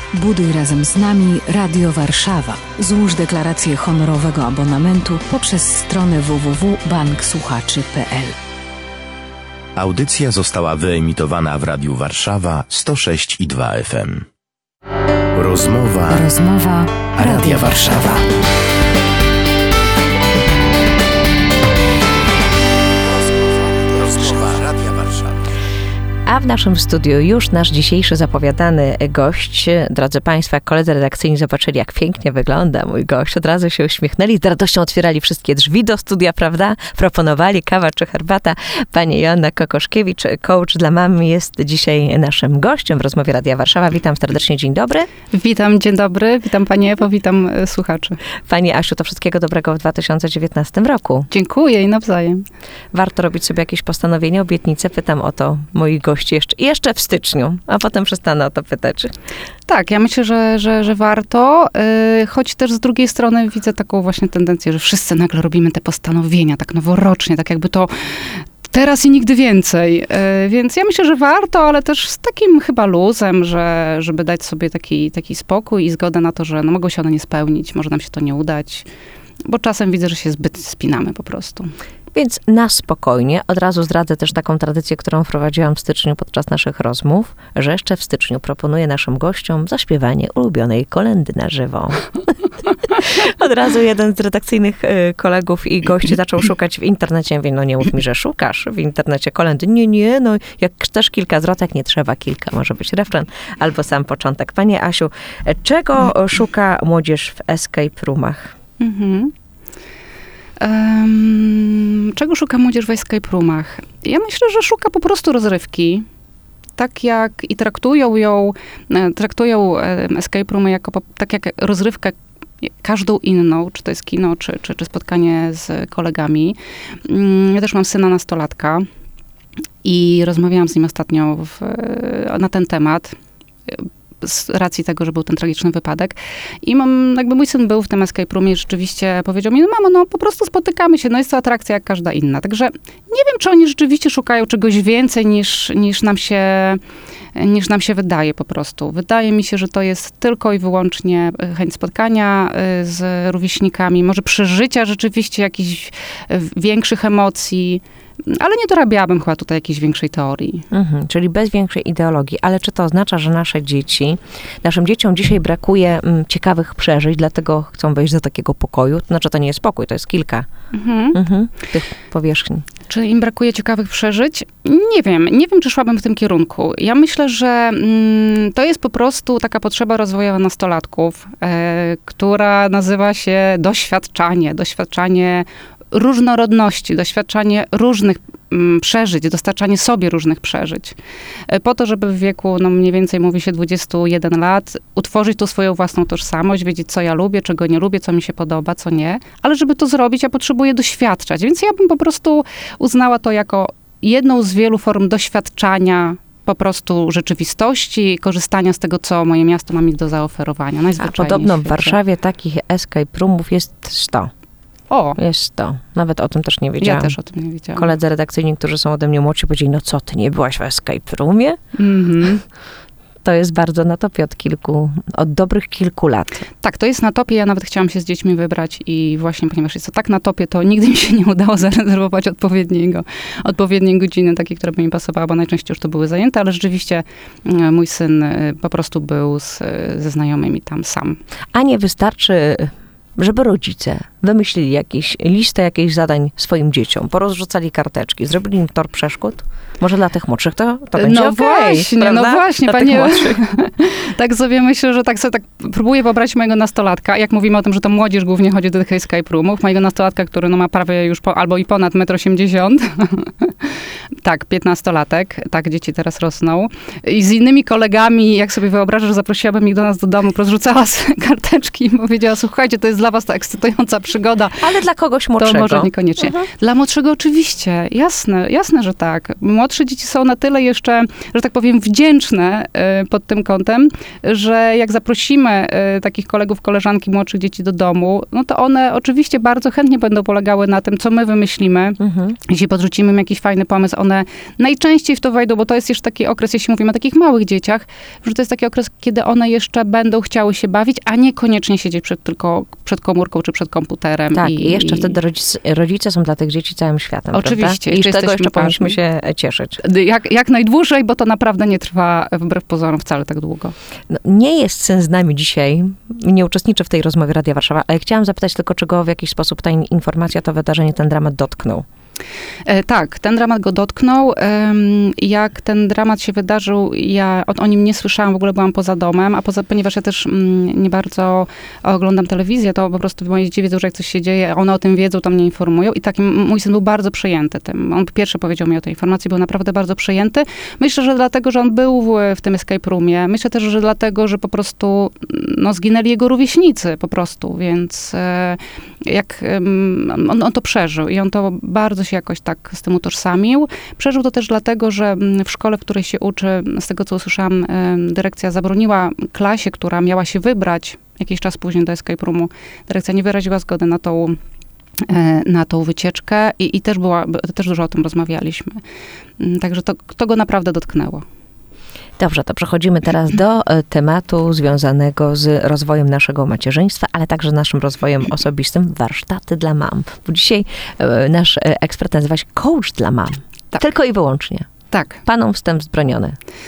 Buduj razem z nami Radio Warszawa. Złóż deklarację honorowego abonamentu poprzez stronę www.banksłuchaczy.pl. Audycja została wyemitowana w Radiu Warszawa 106,2 FM. Rozmowa Radia Warszawa. A w naszym studiu już nasz dzisiejszy zapowiadany gość. Drodzy Państwo, jak koledzy redakcyjni zobaczyli, jak pięknie wygląda mój gość, od razu się uśmiechnęli, z radością otwierali wszystkie drzwi do studia, prawda? Proponowali kawa czy herbata. Pani Joanna Kokoszkiewicz, coach dla mam, jest dzisiaj naszym gościem w rozmowie Radia Warszawa. Witam serdecznie, dzień dobry. Witam, dzień dobry. Witam Pani Ewo, witam słuchaczy. Pani Asiu, to wszystkiego dobrego w 2019 roku. Dziękuję i nawzajem. Warto robić sobie jakieś postanowienia, obietnice? Pytam o to moich gości jeszcze w styczniu, a potem przestanę o to pytać. Tak, ja myślę, że warto, choć też z drugiej strony widzę taką właśnie tendencję, że wszyscy nagle robimy te postanowienia tak noworocznie, tak jakby to teraz i nigdy więcej. Więc ja myślę, że warto, ale też z takim chyba luzem, żeby dać sobie taki spokój i zgodę na to, że no, mogą się one nie spełnić, może nam się to nie udać, bo czasem widzę, że się zbyt spinamy po prostu. Więc na spokojnie, od razu zdradzę też taką tradycję, którą wprowadziłam w styczniu podczas naszych rozmów, że jeszcze w styczniu proponuję naszym gościom zaśpiewanie ulubionej kolędy na żywo. Od razu jeden z redakcyjnych kolegów i gości zaczął szukać w internecie. Ja mówię, no nie mów mi, że szukasz w internecie kolendy. Nie, no jak chcesz kilka zwrotek, nie trzeba kilka. Może być refren albo sam początek. Pani Asiu, czego szuka młodzież w escape roomach? Czego szuka młodzież w escape roomach? Ja myślę, że szuka po prostu rozrywki. Tak jak i traktują escape roomy tak jak rozrywkę każdą inną, czy to jest kino, czy spotkanie z kolegami. Ja też mam syna nastolatka i rozmawiałam z nim ostatnio na ten temat, z racji tego, że był ten tragiczny wypadek. I mój syn był w tym escape roomie i rzeczywiście powiedział mi, no mamo, no po prostu spotykamy się, no jest to atrakcja jak każda inna. Także nie wiem, czy oni rzeczywiście szukają czegoś więcej niż nam się wydaje po prostu. Wydaje mi się, że to jest tylko i wyłącznie chęć spotkania z rówieśnikami, może przeżycia rzeczywiście jakichś większych emocji, ale nie dorabiałabym chyba tutaj jakiejś większej teorii. Czyli bez większej ideologii. Ale czy to oznacza, że naszym dzieciom dzisiaj brakuje ciekawych przeżyć, dlatego chcą wejść do takiego pokoju? To znaczy, to nie jest pokój, to jest kilka tych powierzchni. Czy im brakuje ciekawych przeżyć? Nie wiem, czy szłabym w tym kierunku. Ja myślę, że to jest po prostu taka potrzeba rozwojowa nastolatków, która nazywa się doświadczanie różnorodności, doświadczanie różnych przeżyć, dostarczanie sobie różnych przeżyć. Po to, żeby w wieku, no mniej więcej mówi się 21 lat, utworzyć tą swoją własną tożsamość, wiedzieć, co ja lubię, czego nie lubię, co mi się podoba, co nie. Ale żeby to zrobić, ja potrzebuję doświadczać. Więc ja bym po prostu uznała to jako jedną z wielu form doświadczania po prostu rzeczywistości, korzystania z tego, co moje miasto ma mi do zaoferowania. A podobno w Warszawie takich escape roomów jest 100. Jest 100. Nawet o tym też nie wiedziałam. Ja też o tym nie wiedziałam. Koledzy redakcyjni, którzy są ode mnie młodsi, powiedzieli, no co, ty nie byłaś w escape roomie? To jest bardzo na topie od dobrych kilku lat. Tak, to jest na topie. Ja nawet chciałam się z dziećmi wybrać i właśnie, ponieważ jest to tak na topie, to nigdy mi się nie udało zarezerwować odpowiedniej godziny, takiej, która by mi pasowała, bo najczęściej już to były zajęte, ale rzeczywiście mój syn po prostu był ze znajomymi tam sam. A nie wystarczy, żeby rodzice wymyślili listę jakichś zadań swoim dzieciom, porozrzucali karteczki, zrobili im tor przeszkód? Może dla tych młodszych to będzie No właśnie, panie. Tak sobie myślę, że tak próbuję wyobrazić mojego nastolatka, jak mówimy o tym, że to młodzież głównie chodzi do tych escape roomów, mojego nastolatka, który ma prawie już albo i ponad 1,80 m. Tak, 15-latek, tak, dzieci teraz rosną. I z innymi kolegami, jak sobie wyobrażasz, że zaprosiłabym ich do nas do domu, rozrzucała karteczki i powiedziała, słuchajcie, to jest dla was ta ekscytująca przygoda. Ale dla kogoś młodszego. To może niekoniecznie. Dla młodszego oczywiście, jasne, że tak. Młodsze dzieci są na tyle jeszcze, że tak powiem, wdzięczne pod tym kątem, że jak zaprosimy takich kolegów, koleżanki młodszych dzieci do domu, no to one oczywiście bardzo chętnie będą polegały na tym, co my wymyślimy. Jeśli podrzucimy im jakiś fajny pomysł, one najczęściej w to wejdą, bo to jest jeszcze taki okres, jeśli mówimy o takich małych dzieciach, że to jest taki okres, kiedy one jeszcze będą chciały się bawić, a niekoniecznie siedzieć tylko przed komórką czy przed komputerem. Tak, i jeszcze wtedy rodzice są dla tych dzieci całym światem. Oczywiście. I z tego jeszcze powinniśmy się cieszyć. Jak najdłużej, bo to naprawdę nie trwa wbrew pozorom wcale tak długo. No, nie jest sens z nami dzisiaj, nie uczestniczę w tej rozmowie Radia Warszawa, ale chciałam zapytać tylko, czy go w jakiś sposób ta informacja, to wydarzenie, ten dramat dotknął. Tak, ten dramat go dotknął. Jak ten dramat się wydarzył, ja o nim nie słyszałam, w ogóle byłam poza domem, ponieważ ja też nie bardzo oglądam telewizję, to po prostu moje dzieci wiedzą, że jak coś się dzieje, one o tym wiedzą, to mnie informują i tak mój syn był bardzo przejęty tym. On pierwszy powiedział mi o tej informacji, był naprawdę bardzo przejęty. Myślę, że dlatego, że on był w tym escape roomie. Myślę też, że dlatego, że po prostu zginęli jego rówieśnicy po prostu, więc on to przeżył i on to bardzo się jakoś tak z tym utożsamił. Przeżył to też dlatego, że w szkole, w której się uczy, z tego co usłyszałam, dyrekcja zabroniła klasie, która miała się wybrać jakiś czas później do escape roomu. Dyrekcja nie wyraziła zgody na tą wycieczkę i też dużo o tym rozmawialiśmy. Także to go naprawdę dotknęło. Dobrze, to przechodzimy teraz do tematu związanego z rozwojem naszego macierzyństwa, ale także naszym rozwojem osobistym, warsztaty dla mam. Bo dzisiaj nasz ekspert nazywa się coach dla mam. Tak. Tylko i wyłącznie. Tak. Panom wstęp wzbroniony.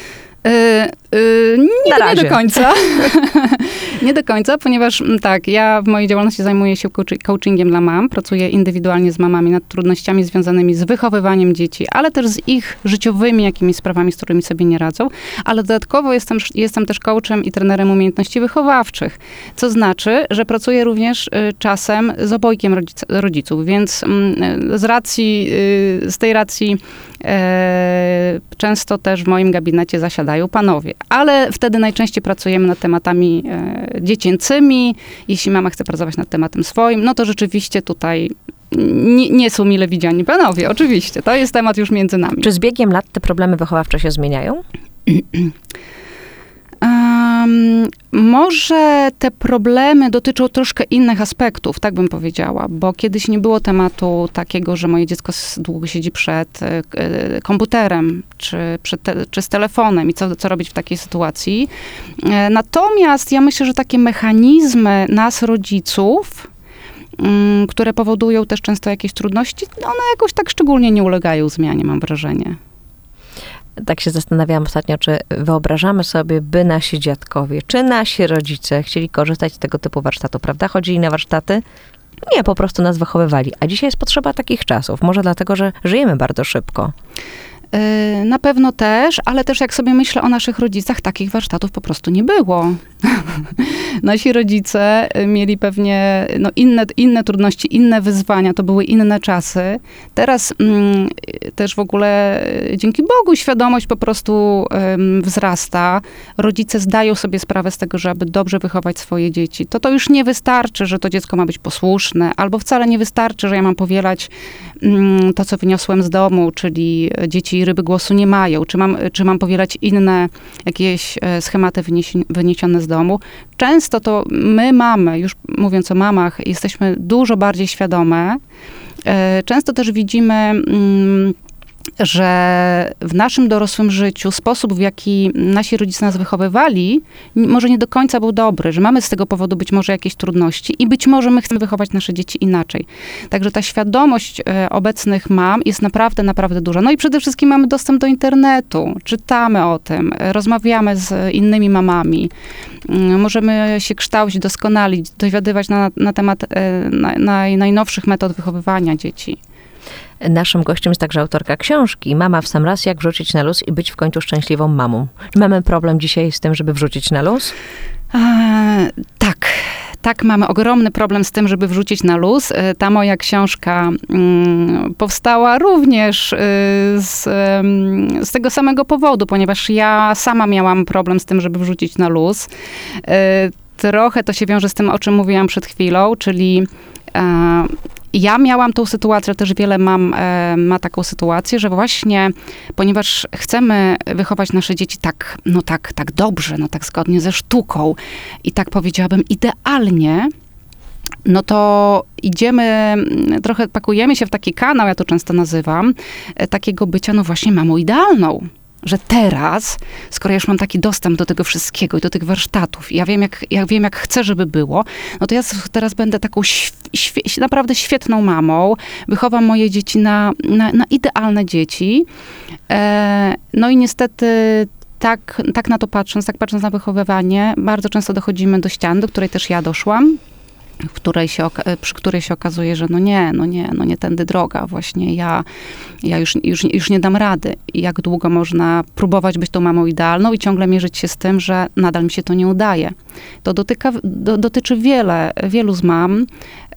Nie do końca. Nie do końca, ponieważ tak, ja w mojej działalności zajmuję się coachingiem dla mam. Pracuję indywidualnie z mamami nad trudnościami związanymi z wychowywaniem dzieci, ale też z ich życiowymi jakimiś sprawami, z którymi sobie nie radzą. Ale dodatkowo jestem też coachem i trenerem umiejętności wychowawczych. Co znaczy, że pracuję również czasem z obojgiem rodziców, więc z tej racji często też w moim gabinecie zasiadają panowie. Ale wtedy najczęściej pracujemy nad tematami dziecięcymi. Jeśli mama chce pracować nad tematem swoim, no to rzeczywiście tutaj nie są mile widziani panowie. Oczywiście, to jest temat już między nami. Czy z biegiem lat te problemy wychowawcze się zmieniają? Może te problemy dotyczą troszkę innych aspektów, tak bym powiedziała, bo kiedyś nie było tematu takiego, że moje dziecko długo siedzi przed komputerem, czy z telefonem i co robić w takiej sytuacji. Natomiast ja myślę, że takie mechanizmy nas, rodziców, które powodują też często jakieś trudności, one jakoś tak szczególnie nie ulegają zmianie, mam wrażenie. Tak się zastanawiałam ostatnio, czy wyobrażamy sobie, by nasi dziadkowie, czy nasi rodzice chcieli korzystać z tego typu warsztatu, prawda? Chodzili na warsztaty? Nie, po prostu nas wychowywali. A dzisiaj jest potrzeba takich czasów. Może dlatego, że żyjemy bardzo szybko. Na pewno też, ale też jak sobie myślę o naszych rodzicach, takich warsztatów po prostu nie było. Nasi rodzice mieli pewnie inne trudności, inne wyzwania, to były inne czasy. Teraz też w ogóle dzięki Bogu świadomość po prostu wzrasta. Rodzice zdają sobie sprawę z tego, że aby dobrze wychować swoje dzieci. To już nie wystarczy, że to dziecko ma być posłuszne, albo wcale nie wystarczy, że ja mam powielać to, co wyniosłem z domu, czyli dzieci ryby głosu nie mają, czy mam powielać inne jakieś schematy wyniesione z domu. Często to my mamy, już mówiąc o mamach, jesteśmy dużo bardziej świadome. Często też widzimy, że w naszym dorosłym życiu sposób, w jaki nasi rodzice nas wychowywali, może nie do końca był dobry, że mamy z tego powodu być może jakieś trudności i być może my chcemy wychować nasze dzieci inaczej. Także ta świadomość obecnych mam jest naprawdę, naprawdę duża. No i przede wszystkim mamy dostęp do internetu, czytamy o tym, rozmawiamy z innymi mamami, możemy się kształcić, doskonalić, dowiadywać na temat najnowszych metod wychowywania dzieci. Naszym gościem jest także autorka książki Mama w sam raz, jak wrzucić na luz i być w końcu szczęśliwą mamą. Czy mamy problem dzisiaj z tym, żeby wrzucić na luz? Tak, mamy ogromny problem z tym, żeby wrzucić na luz. Ta moja książka powstała również z tego samego powodu, ponieważ ja sama miałam problem z tym, żeby wrzucić na luz. trochę to się wiąże z tym, o czym mówiłam przed chwilą, czyli ja miałam tą sytuację, też wiele mam ma taką sytuację, że właśnie, ponieważ chcemy wychować nasze dzieci tak dobrze, tak zgodnie ze sztuką i tak powiedziałabym idealnie, no to idziemy, trochę pakujemy się w taki kanał, ja to często nazywam, takiego bycia, no właśnie mamą idealną. Że teraz, skoro ja już mam taki dostęp do tego wszystkiego i do tych warsztatów, ja wiem, jak chcę, żeby było, no to ja teraz będę taką naprawdę świetną mamą, wychowam moje dzieci na idealne dzieci. No i niestety tak na to patrząc na wychowywanie, bardzo często dochodzimy do ściany, do której też ja doszłam, przy której się okazuje, że nie tędy droga. Właśnie ja już nie dam rady. I jak długo można próbować być tą mamą idealną i ciągle mierzyć się z tym, że nadal mi się to nie udaje. To dotyczy wielu z mam.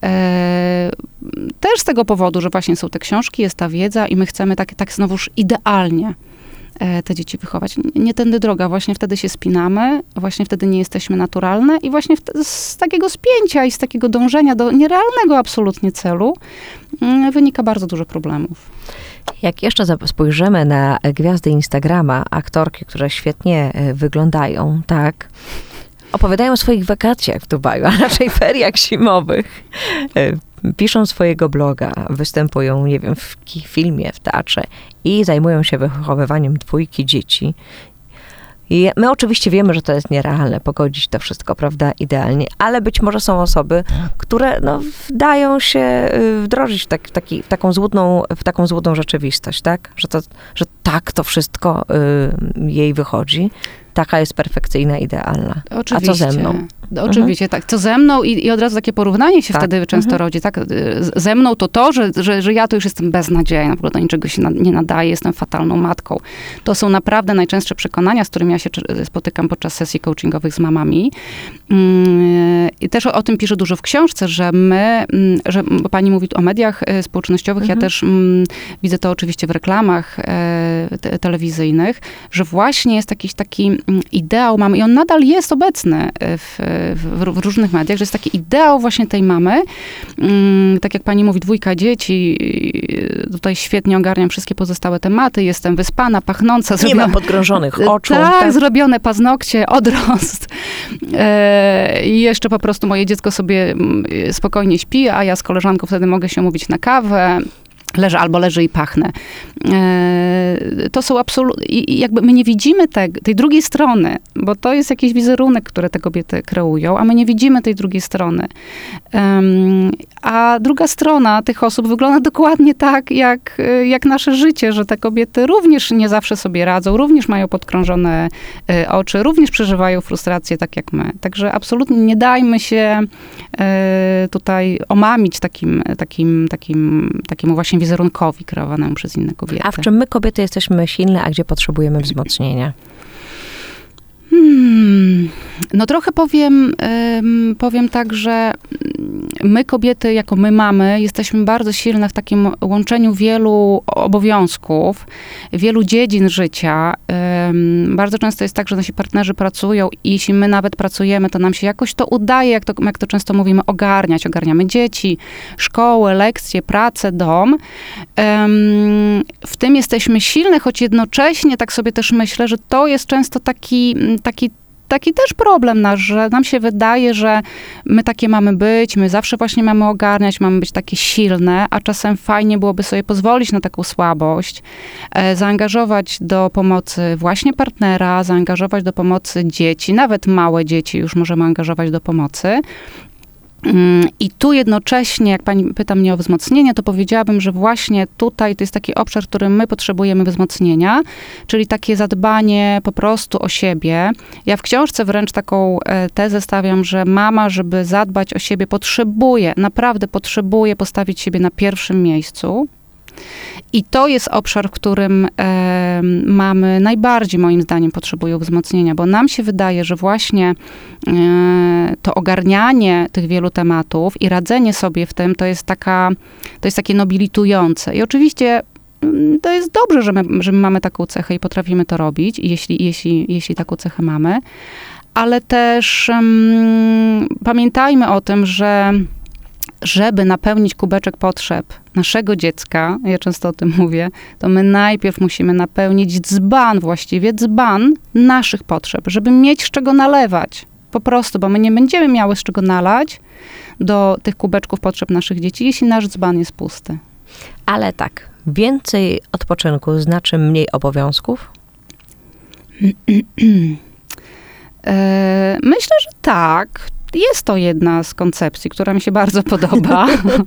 Też z tego powodu, że właśnie są te książki, jest ta wiedza i my chcemy tak znowuż idealnie te dzieci wychować. Nie tędy droga, właśnie wtedy się spinamy, właśnie wtedy nie jesteśmy naturalne i właśnie z takiego spięcia i z takiego dążenia do nierealnego absolutnie celu wynika bardzo dużo problemów. Jak jeszcze spojrzymy na gwiazdy Instagrama, aktorki, które świetnie wyglądają, tak, opowiadają o swoich wakacjach w Dubaju, a raczej feriach zimowych. Piszą swojego bloga, występują, nie wiem, w filmie, w teatrze i zajmują się wychowywaniem 2 dzieci. I my oczywiście wiemy, że to jest nierealne, pogodzić to wszystko, prawda, idealnie, ale być może są osoby, które dają się wdrożyć w taką złudną rzeczywistość, tak? Że tak to wszystko jej wychodzi. Taka jest perfekcyjna, idealna. Oczywiście. A co ze mną? Oczywiście, tak. Co ze mną i od razu takie porównanie się wtedy często rodzi, tak? Ze mną to, że ja to już jestem beznadziejna, w ogóle do niczego się nie nadaję, jestem fatalną matką. To są naprawdę najczęstsze przekonania, z którymi ja się spotykam podczas sesji coachingowych z mamami. I też o tym piszę dużo w książce, bo pani mówi o mediach społecznościowych, ja też widzę to oczywiście w reklamach telewizyjnych, że właśnie jest jakiś taki ideał mamy i on nadal jest obecny w różnych mediach, że jest taki ideał właśnie tej mamy. Tak jak pani mówi, 2 dzieci, tutaj świetnie ogarniam wszystkie pozostałe tematy, jestem wyspana, pachnąca. Nie ma podkrążonych oczu. Tak, zrobione paznokcie, odrost. I jeszcze po prostu moje dziecko sobie spokojnie śpi, a ja z koleżanką wtedy mogę się umówić na kawę. Leży i pachnę. To są absolutnie... I jakby my nie widzimy tej drugiej strony, bo to jest jakiś wizerunek, które te kobiety kreują, a my nie widzimy tej drugiej strony. A druga strona tych osób wygląda dokładnie tak, jak nasze życie, że te kobiety również nie zawsze sobie radzą, również mają podkrążone oczy, również przeżywają frustrację tak jak my. Także absolutnie nie dajmy się tutaj omamić takiemu właśnie wizerunkowi kreowanemu przez inne kobiety. A w czym my, kobiety, jesteśmy silne, a gdzie potrzebujemy wzmocnienia? No trochę powiem tak, że my kobiety, jako my mamy, jesteśmy bardzo silne w takim łączeniu wielu obowiązków, wielu dziedzin życia. Bardzo często jest tak, że nasi partnerzy pracują i jeśli my nawet pracujemy, to nam się jakoś to udaje, jak to często mówimy, ogarniać. Ogarniamy dzieci, szkołę, lekcje, pracę, dom. W tym jesteśmy silne, choć jednocześnie tak sobie też myślę, że to jest często taki też problem nasz, że nam się wydaje, że my takie mamy być, my zawsze właśnie mamy ogarniać, mamy być takie silne, a czasem fajnie byłoby sobie pozwolić na taką słabość, zaangażować do pomocy właśnie partnera, zaangażować do pomocy dzieci, nawet małe dzieci już możemy angażować do pomocy. I tu jednocześnie, jak pani pyta mnie o wzmocnienie, to powiedziałabym, że właśnie tutaj to jest taki obszar, w którym my potrzebujemy wzmocnienia, czyli takie zadbanie po prostu o siebie. Ja w książce wręcz taką tezę stawiam, że mama, żeby zadbać o siebie, naprawdę potrzebuje postawić siebie na pierwszym miejscu. I to jest obszar, w którym mamy najbardziej, moim zdaniem, potrzebują wzmocnienia, bo nam się wydaje, że właśnie to ogarnianie tych wielu tematów i radzenie sobie w tym, to jest takie nobilitujące. I oczywiście to jest dobrze, że my mamy taką cechę i potrafimy to robić, jeśli taką cechę mamy. ale też pamiętajmy o tym, że żeby napełnić kubeczek potrzeb naszego dziecka, ja często o tym mówię, to my najpierw musimy napełnić dzban naszych potrzeb, żeby mieć z czego nalewać. Po prostu, bo my nie będziemy miały z czego nalać do tych kubeczków potrzeb naszych dzieci, jeśli nasz dzban jest pusty. Ale tak, więcej odpoczynku znaczy mniej obowiązków? Myślę, że tak. Jest to jedna z koncepcji, która mi się bardzo podoba,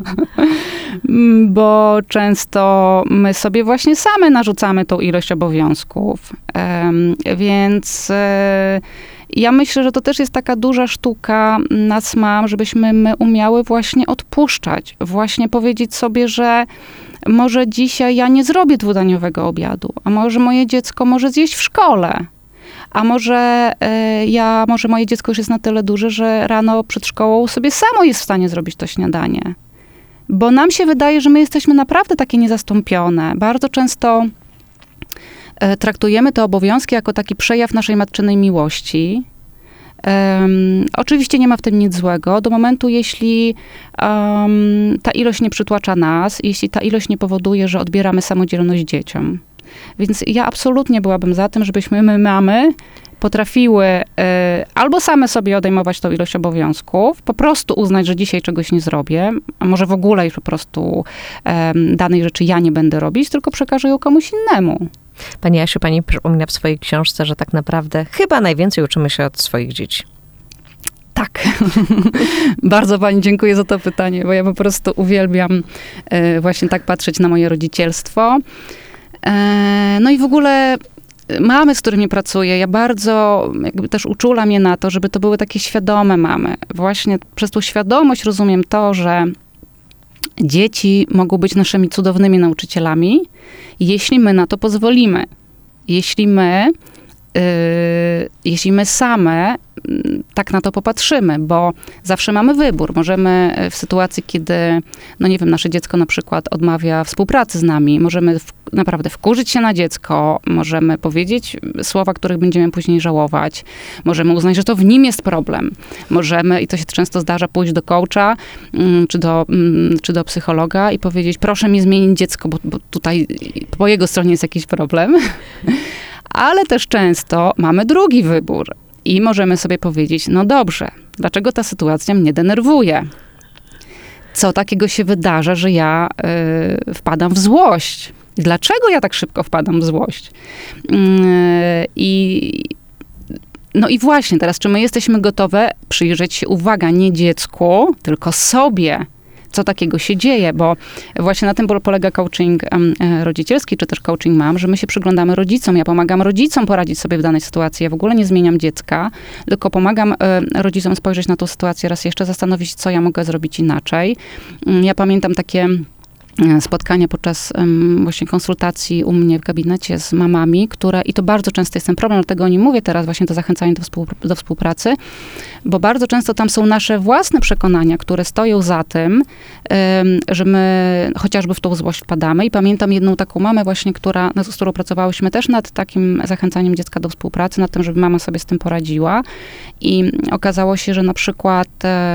bo często my sobie właśnie same narzucamy tą ilość obowiązków. Więc ja myślę, że to też jest taka duża sztuka nas mam, żebyśmy my umiały właśnie odpuszczać. Właśnie powiedzieć sobie, że może dzisiaj ja nie zrobię dwudaniowego obiadu, a może moje dziecko może zjeść w szkole. A może może moje dziecko już jest na tyle duże, że rano przed szkołą sobie samo jest w stanie zrobić to śniadanie. Bo nam się wydaje, że my jesteśmy naprawdę takie niezastąpione. Bardzo często traktujemy te obowiązki jako taki przejaw naszej matczynej miłości. Oczywiście nie ma w tym nic złego, do momentu, jeśli ta ilość nie przytłacza nas, jeśli ta ilość nie powoduje, że odbieramy samodzielność dzieciom. Więc ja absolutnie byłabym za tym, żebyśmy my mamy potrafiły albo same sobie odejmować tą ilość obowiązków, po prostu uznać, że dzisiaj czegoś nie zrobię, a może w ogóle już po prostu danej rzeczy ja nie będę robić, tylko przekażę ją komuś innemu. Pani Jasiu, pani przypomina w swojej książce, że tak naprawdę chyba najwięcej uczymy się od swoich dzieci. Tak. Bardzo pani dziękuję za to pytanie, bo ja po prostu uwielbiam właśnie tak patrzeć na moje rodzicielstwo. No i w ogóle mamy, z którymi pracuję, ja bardzo jakby też uczulam je na to, żeby to były takie świadome mamy. Właśnie przez tą świadomość rozumiem to, że dzieci mogą być naszymi cudownymi nauczycielami, jeśli my na to pozwolimy. Jeśli my same tak na to popatrzymy, bo zawsze mamy wybór. Możemy w sytuacji, kiedy, no nie wiem, nasze dziecko na przykład odmawia współpracy z nami, możemy naprawdę wkurzyć się na dziecko, możemy powiedzieć słowa, których będziemy później żałować, możemy uznać, że to w nim jest problem. Możemy, i to się często zdarza, pójść do coacha czy do psychologa i powiedzieć, proszę mi zmienić dziecko, bo tutaj po jego stronie jest jakiś problem. Ale też często mamy drugi wybór i możemy sobie powiedzieć, no dobrze, dlaczego ta sytuacja mnie denerwuje? Co takiego się wydarza, że ja wpadam w złość? Dlaczego ja tak szybko wpadam w złość? No i właśnie teraz, czy my jesteśmy gotowe przyjrzeć się, uwaga, nie dziecku, tylko sobie, co takiego się dzieje, bo właśnie na tym polega coaching rodzicielski, czy też coaching mam, że my się przyglądamy rodzicom. Ja pomagam rodzicom poradzić sobie w danej sytuacji. Ja w ogóle nie zmieniam dziecka, tylko pomagam rodzicom spojrzeć na tą sytuację raz jeszcze, zastanowić się, co ja mogę zrobić inaczej. Ja pamiętam takie spotkania podczas właśnie konsultacji u mnie w gabinecie z mamami, i to bardzo często jest ten problem, dlatego o nim mówię teraz, właśnie to zachęcanie do współpracy, bo bardzo często tam są nasze własne przekonania, które stoją za tym, że my chociażby w tą złość wpadamy. I pamiętam jedną taką mamę właśnie, z którą pracowałyśmy też nad takim zachęcaniem dziecka do współpracy, nad tym, żeby mama sobie z tym poradziła. I okazało się, że na przykład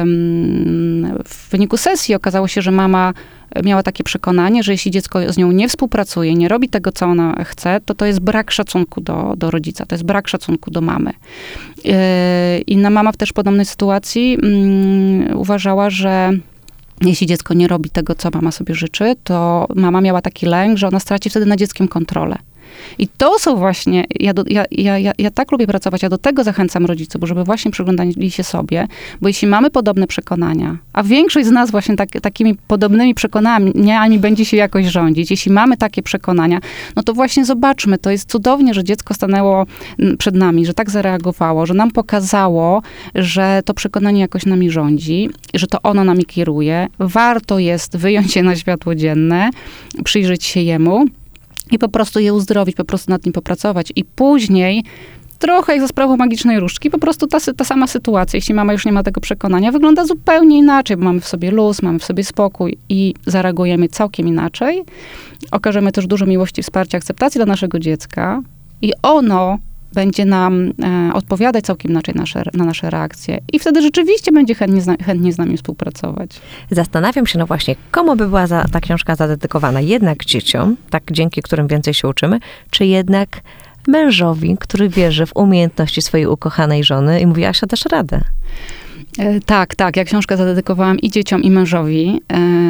w wyniku sesji okazało się, że mama miała takie przekonanie, że jeśli dziecko z nią nie współpracuje, nie robi tego, co ona chce, to jest brak szacunku do rodzica, to jest brak szacunku do mamy. Inna mama w też podobnej sytuacji uważała, że jeśli dziecko nie robi tego, co mama sobie życzy, to mama miała taki lęk, że ona straci wtedy nad dzieckiem kontrolę. I to są właśnie, ja tak lubię pracować, ja do tego zachęcam rodziców, żeby właśnie przyglądali się sobie, bo jeśli mamy podobne przekonania, a większość z nas właśnie takimi podobnymi przekonaniami będzie się jakoś rządzić, jeśli mamy takie przekonania, no to właśnie zobaczmy, to jest cudownie, że dziecko stanęło przed nami, że tak zareagowało, że nam pokazało, że to przekonanie jakoś nami rządzi, że to ono nami kieruje. Warto jest wyjąć je na światło dzienne, przyjrzeć się jemu, i po prostu je uzdrowić, po prostu nad nim popracować. I później, trochę jak za sprawą magicznej różdżki, po prostu ta sama sytuacja, jeśli mama już nie ma tego przekonania, wygląda zupełnie inaczej, bo mamy w sobie luz, mamy w sobie spokój i zareagujemy całkiem inaczej. Okażemy też dużo miłości, wsparcia, akceptacji dla naszego dziecka i ono będzie nam odpowiadać całkiem inaczej na nasze reakcje. I wtedy rzeczywiście będzie chętnie z nami współpracować. Zastanawiam się, no właśnie, komu by była ta książka zadedykowana? Jednak dzieciom, tak dzięki którym więcej się uczymy, czy jednak mężowi, który wierzy w umiejętności swojej ukochanej żony i mówi, Asia, dasz radę? Tak. Ja książkę zadedykowałam i dzieciom, i mężowi.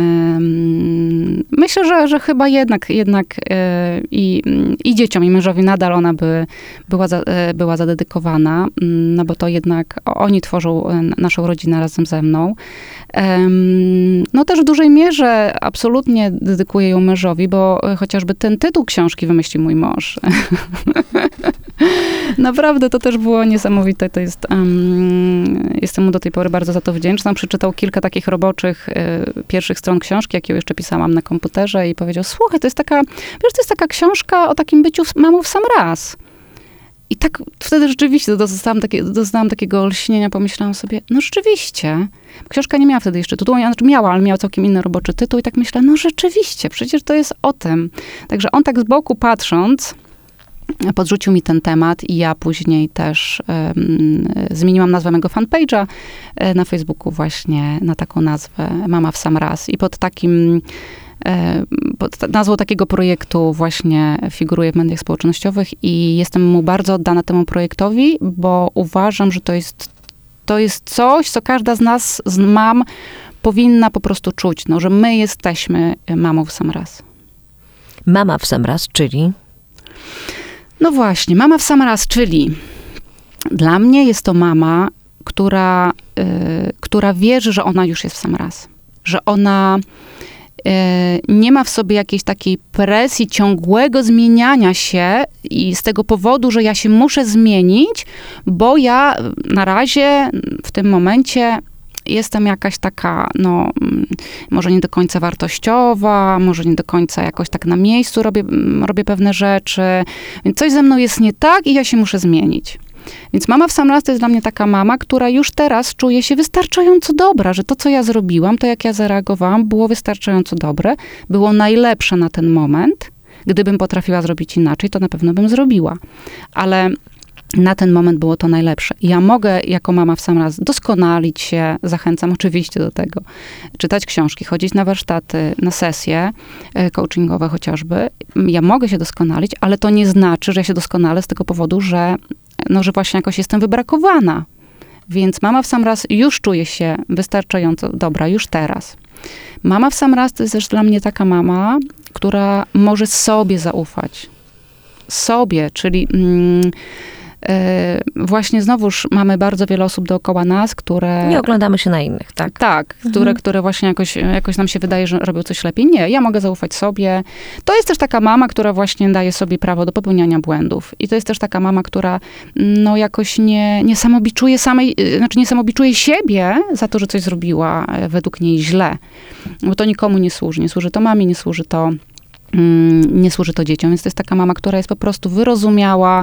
Myślę, że chyba jednak i dzieciom, i mężowi nadal ona była zadedykowana, no bo to jednak oni tworzą naszą rodzinę razem ze mną. No też w dużej mierze absolutnie dedykuję ją mężowi, bo chociażby ten tytuł książki wymyślił mój mąż. Naprawdę to też było niesamowite. To jest, jestem mu do tej pory bardzo za to wdzięczna. Przeczytał kilka takich roboczych pierwszych stron książki, jak ją jeszcze pisałam na komputerze i powiedział, słuchaj, to jest taka książka o takim byciu mamą w sam raz. I tak wtedy rzeczywiście doznałam takiego olśnienia, pomyślałam sobie, no rzeczywiście. Książka nie miała wtedy jeszcze tytułu, miała, ale miała całkiem inny roboczy tytuł i tak myślę, no rzeczywiście, przecież to jest o tym. Także on tak z boku patrząc, podrzucił mi ten temat i ja później też zmieniłam nazwę mego fanpage'a na Facebooku właśnie na taką nazwę Mama w sam raz. I pod nazwą takiego projektu właśnie figuruję w mediach społecznościowych i jestem mu bardzo oddana temu projektowi, bo uważam, że to jest coś, co każda z nas, z mam, powinna po prostu czuć, no, że my jesteśmy mamą w sam raz. Mama w sam raz, czyli? No właśnie, mama w sam raz, czyli dla mnie jest to mama, która wierzy, że ona już jest w sam raz. Że ona nie ma w sobie jakiejś takiej presji ciągłego zmieniania się i z tego powodu, że ja się muszę zmienić, bo ja na razie w tym momencie jestem jakaś taka, no, może nie do końca wartościowa, może nie do końca jakoś tak na miejscu robię pewne rzeczy, więc coś ze mną jest nie tak i ja się muszę zmienić. Więc mama w sam raz to jest dla mnie taka mama, która już teraz czuje się wystarczająco dobra, że to, co ja zrobiłam, to jak ja zareagowałam, było wystarczająco dobre, było najlepsze na ten moment. Gdybym potrafiła zrobić inaczej, to na pewno bym zrobiła. Ale na ten moment było to najlepsze. I ja mogę jako mama w sam raz doskonalić się, zachęcam oczywiście do tego, czytać książki, chodzić na warsztaty, na sesje coachingowe chociażby. Ja mogę się doskonalić, ale to nie znaczy, że ja się doskonalę z tego powodu, że właśnie jakoś jestem wybrakowana. Więc mama w sam raz już czuje się wystarczająco dobra, już teraz. Mama w sam raz to jest też dla mnie taka mama, która może sobie zaufać. Sobie, czyli właśnie znowuż mamy bardzo wiele osób dookoła nas, które... Nie oglądamy się na innych, tak? Tak, które właśnie jakoś nam się wydaje, że robią coś lepiej. Nie, ja mogę zaufać sobie. To jest też taka mama, która właśnie daje sobie prawo do popełniania błędów. I to jest też taka mama, która no jakoś nie samobiczuje siebie za to, że coś zrobiła według niej źle. Bo to nikomu nie służy. Nie służy to mamie, nie służy to dzieciom. Więc to jest taka mama, która jest po prostu wyrozumiała.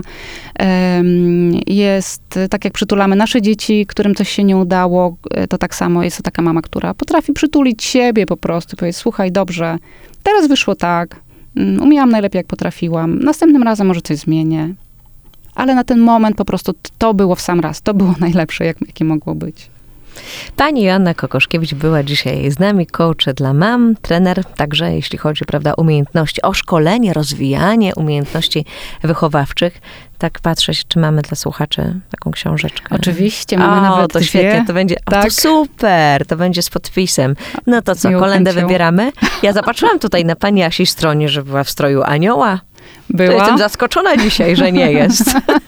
Jest, tak jak przytulamy nasze dzieci, którym coś się nie udało, to tak samo jest to taka mama, która potrafi przytulić siebie po prostu. Powiedzieć, słuchaj, dobrze, teraz wyszło tak, umiałam najlepiej, jak potrafiłam. Następnym razem może coś zmienię. Ale na ten moment po prostu to było w sam raz. To było najlepsze, jakie mogło być. Pani Joanna Kokoszkiewicz była dzisiaj z nami, coach dla mam, trener, także jeśli chodzi, prawda, umiejętności, o szkolenie, rozwijanie umiejętności wychowawczych. Tak patrzę, czy mamy dla słuchaczy taką książeczkę. Oczywiście, mamy nawet to dwie. Świetnie, to będzie, tak. To super, to będzie z podpisem. No to co, kolędę wybieramy? Ja zobaczyłam tutaj na pani Asi stronie, że była w stroju anioła. Była. To jestem zaskoczona dzisiaj, że nie jest.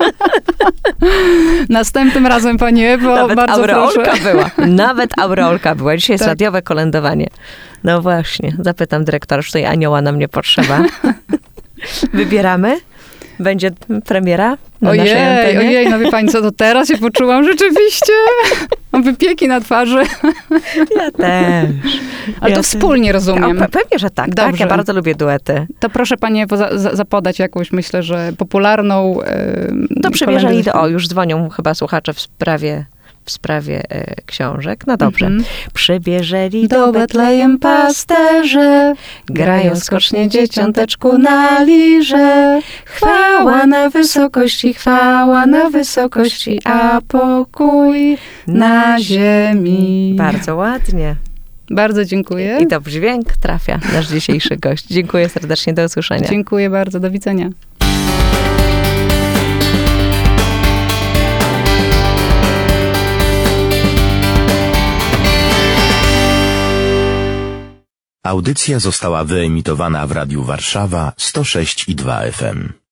Następnym razem, pani Ewo, nawet bardzo aureolka proszę. była. Nawet aureolka była. Dzisiaj jest tak. radiowe kolędowanie. No właśnie, zapytam dyrektora, czy tutaj anioła nam nie potrzeba. Wybieramy? Będzie premiera na naszej antenie? Ojej, no wie pani co, to teraz się poczułam rzeczywiście. Mam wypieki na twarzy. Ja też. Ale to wspólnie rozumiem. Pewnie, że tak. Dobrze. Tak, ja bardzo lubię duety. To proszę pani Ewo zapodać jakąś, myślę, że popularną Do przymierza i już dzwonią chyba słuchacze w sprawie w sprawie książek. No dobrze. Przybierzeli do Betlejem pasterze, grają skocznie dzieciąteczku na lirze. Chwała na wysokości, a pokój na ziemi. Bardzo ładnie. Bardzo dziękuję. I to w dźwięk trafia nasz dzisiejszy gość. Dziękuję serdecznie, do usłyszenia. Dziękuję bardzo, do widzenia. Audycja została wyemitowana w Radiu Warszawa 106,2 FM.